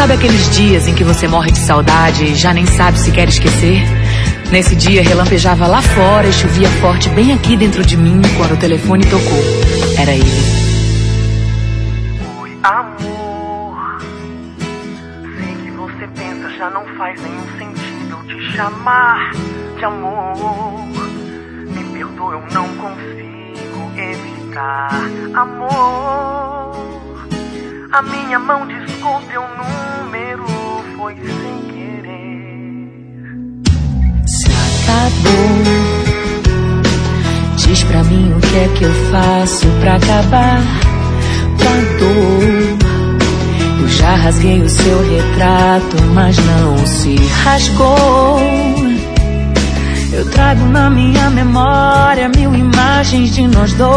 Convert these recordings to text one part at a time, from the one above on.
Sabe aqueles dias em que você morre de saudade e já nem sabe se quer esquecer? Nesse dia relampejava lá fora e chovia forte bem aqui dentro de mim quando o telefone tocou. Era ele. Oi, amor. Sei que você pensa, já não faz nenhum sentido eu te chamar de amor. Me perdoa, eu não consigo evitar. Amor, a minha mão, desculpe, o número foi sem querer. Se acabou, diz pra mim o que é que eu faço pra acabar com a dor. Eu já rasguei o seu retrato, mas não se rasgou. Eu trago na minha memória 1000 imagens de nós dois.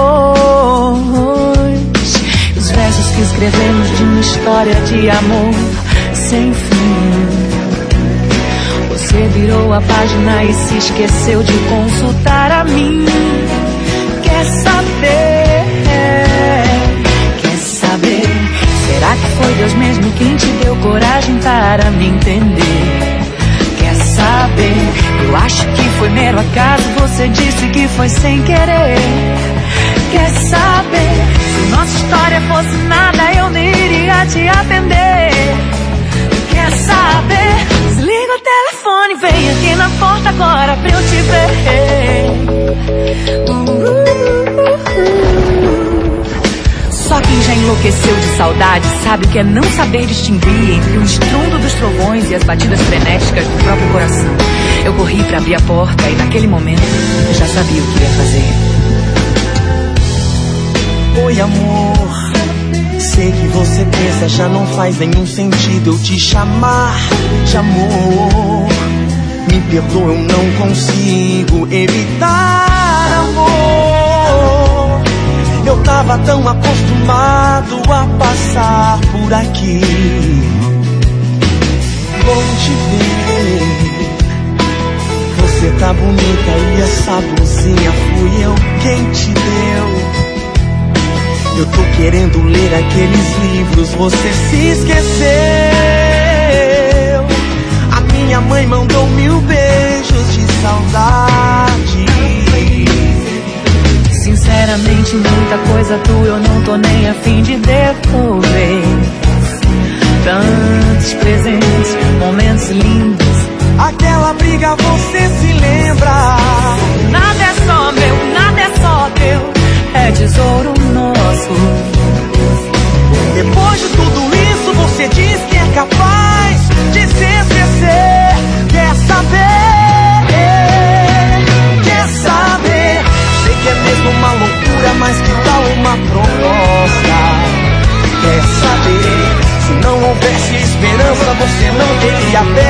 Os versos que escrevemos de uma história de amor sem fim. Você virou a página e se esqueceu de consultar a mim. Quer saber? Quer saber? Será que foi Deus mesmo quem te deu coragem para me entender? Quer saber? Eu acho que foi mero acaso, você disse que foi sem querer. Quer saber? Se nossa história fosse nada, eu nem iria te atender. Quer saber? Desliga o telefone, vem aqui na porta agora pra eu te ver. Só quem já enlouqueceu de saudade sabe o que é não saber distinguir entre o estrondo dos trovões e as batidas frenéticas do próprio coração. Eu corri pra abrir a porta e naquele momento eu já sabia o que ia fazer. Oi, amor. Sei que você pensa, já não faz nenhum sentido eu te chamar de amor. Me perdoa, eu não consigo evitar, amor. Eu tava tão acostumado a passar por aqui. Bom te ver. Você tá bonita e essa blusinha fui eu quem te deu. Eu tô querendo ler aqueles livros, você se esqueceu. A minha mãe mandou 1000 beijos de saudade. Sinceramente, muita coisa tua eu não tô nem a fim de devolver. Tantos presentes, momentos lindos. Aquela briga você se lembra. Nada é só meu, nada é só teu, é tesouro nosso. Depois de tudo isso você diz que é capaz de se esquecer. Quer saber? Quer saber? Sei que é mesmo uma loucura, mas que tal uma proposta? Quer saber? Se não houvesse esperança você não teria pena.